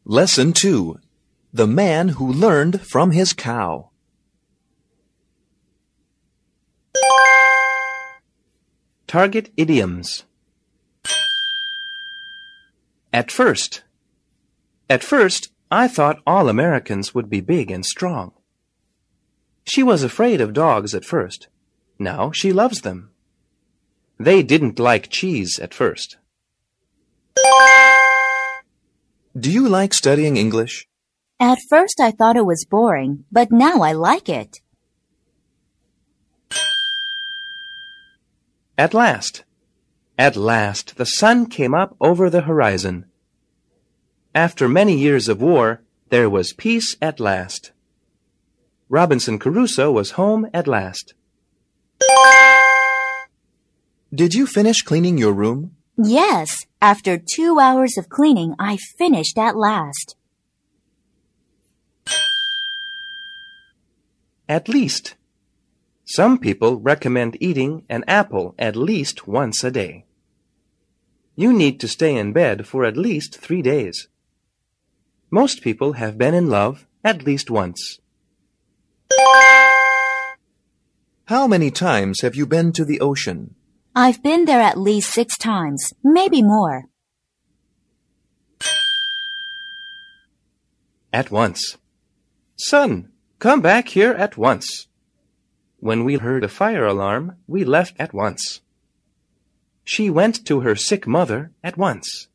Lesson 2. The Man Who Learned from His Cow. Target idioms. At first. At first, I thought all Americans would be big and strong. She was afraid of dogs at first. Now she loves them. They didn't like cheese at first. Do you like studying English? At first I thought it was boring, but now I like it. At last. At last, the sun came up over the horizon. After many years of war, there was peace at last. Robinson Crusoe was home at last. Did you finish cleaning your room? Yes, after 2 hours of cleaning, I finished at last. At least. Some people recommend eating an apple at least once a day. You need to stay in bed for at least 3 days. Most people have been in love at least once. How many times have you been to the ocean? I've been there at least 6 times, maybe more. At once. Son, come back here at once. When we heard a fire alarm, we left at once. She went to her sick mother at once.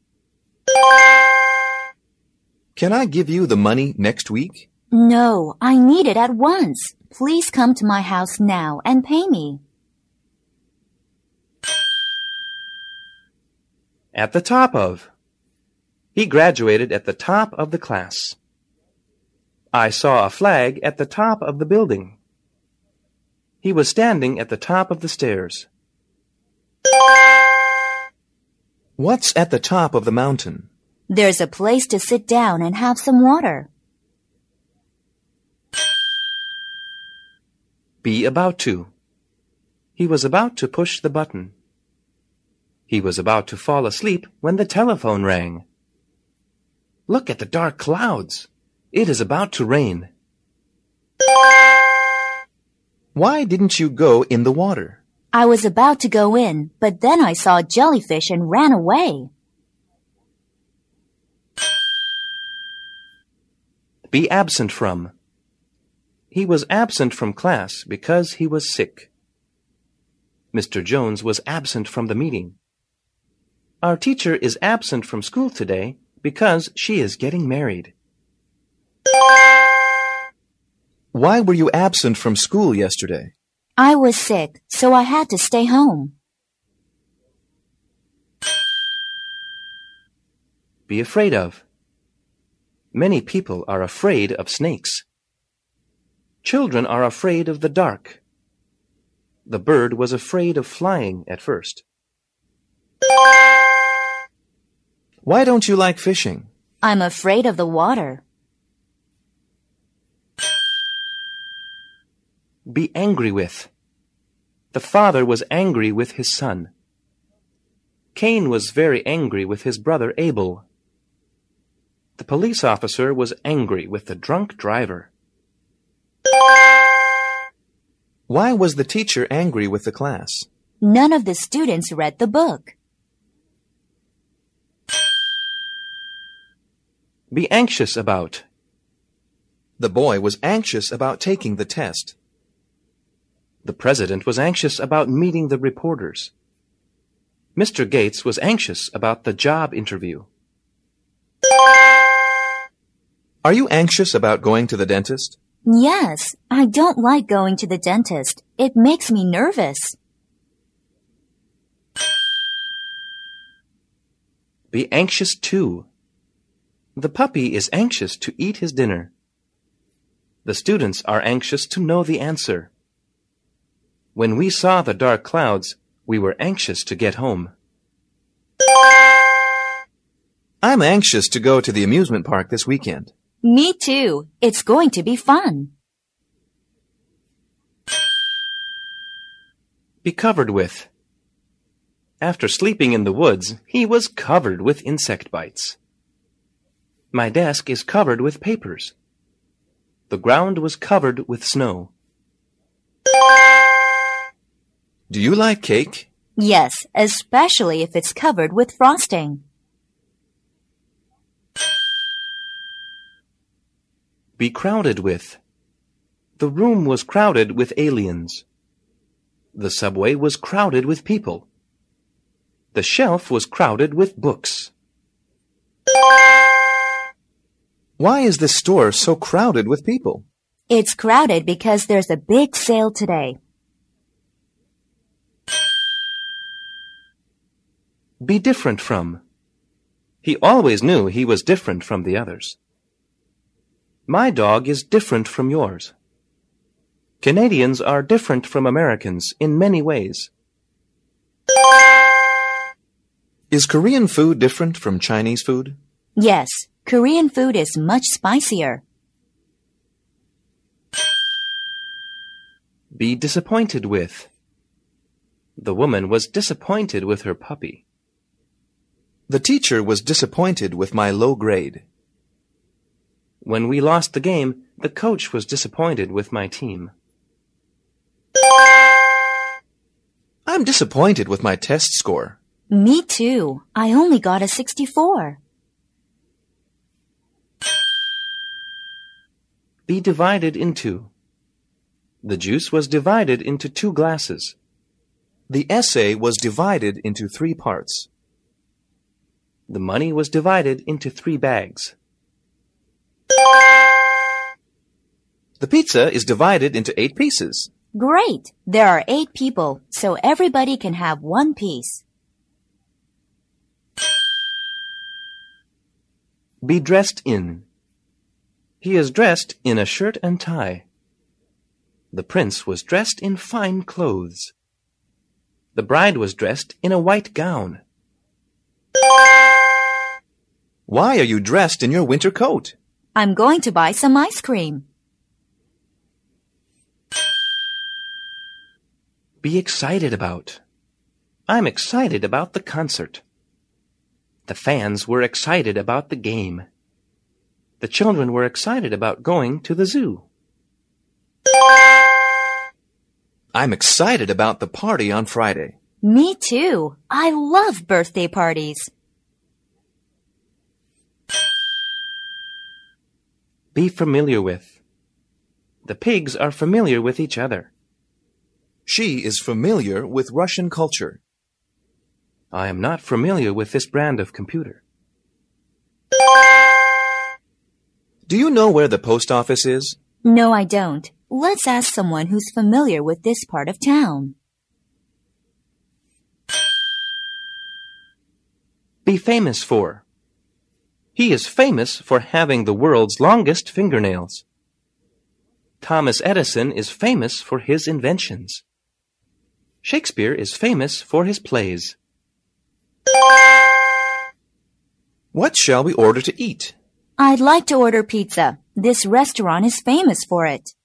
Can I give you the money next week? No, I need it at once. Please come to my house now and pay me. At the top of. He graduated at the top of the class. I saw a flag at the top of the building. He was standing at the top of the stairs. What's at the top of the mountain? There's a place to sit down and have some water. Be about to. He was about to push the button. He was about to fall asleep when the telephone rang. Look at the dark clouds. It is about to rain. Why didn't you go in the water? I was about to go in, but then I saw a jellyfish and ran away. Be absent from. He was absent from class because he was sick. Mr. Jones was absent from the meeting. Our teacher is absent from school today because she is getting married. Why were you absent from school yesterday? I was sick, so I had to stay home. Be afraid of. Many people are afraid of snakes. Children are afraid of the dark. The bird was afraid of flying at first. Why don't you like fishing? I'm afraid of the water. Be angry with. The father was angry with his son. Cain was very angry with his brother Abel. The police officer was angry with the drunk driver. Why was the teacher angry with the class? None of the students read the book. Be anxious about. The boy was anxious about taking the test. The president was anxious about meeting the reporters. Mr. Gates was anxious about the job interview. Are you anxious about going to the dentist? Yes, I don't like going to the dentist. It makes me nervous. Be anxious too. The puppy is anxious to eat his dinner. The students are anxious to know the answer. When we saw the dark clouds, we were anxious to get home. I'm anxious to go to the amusement park this weekend. Me too. It's going to be fun. Be covered with. After sleeping in the woods, he was covered with insect bites. My desk is covered with papers. The ground was covered with snow. Do you like cake? Yes, especially if it's covered with frosting. Be crowded with. The room was crowded with aliens. The subway was crowded with people. The shelf was crowded with books. Why is this store so crowded with people? It's crowded because there's a big sale today. Be different from. He always knew he was different from the others. My dog is different from yours. Canadians are different from Americans in many ways. Is Korean food different from Chinese food? Yes, Korean food is much spicier. Be disappointed with. The woman was disappointed with her puppy. The teacher was disappointed with my low grade. When we lost the game, the coach was disappointed with my team. I'm disappointed with my test score. Me too. I only got a 64. Be divided into. The juice was divided into 2 glasses. The essay was divided into 3 parts. The money was divided into 3 bags. The pizza is divided into 8 pieces. Great! There are 8 people, so everybody can have 1 piece. Be dressed in. He is dressed in a shirt and tie. The prince was dressed in fine clothes. The bride was dressed in a white gown. Why are you dressed in your winter coat? I'm going to buy some ice cream. Be excited about. I'm excited about the concert. The fans were excited about the game. The children were excited about going to the zoo. I'm excited about the party on Friday. Me too. I love birthday parties. Be familiar with. The pigs are familiar with each other. She is familiar with Russian culture. I am not familiar with this brand of computer. Do you know where the post office is? No, I don't. Let's ask someone who's familiar with this part of town. Be famous for. He is famous for having the world's longest fingernails. Thomas Edison is famous for his inventions. Shakespeare is famous for his plays. What shall we order to eat? I'd like to order pizza. This restaurant is famous for it.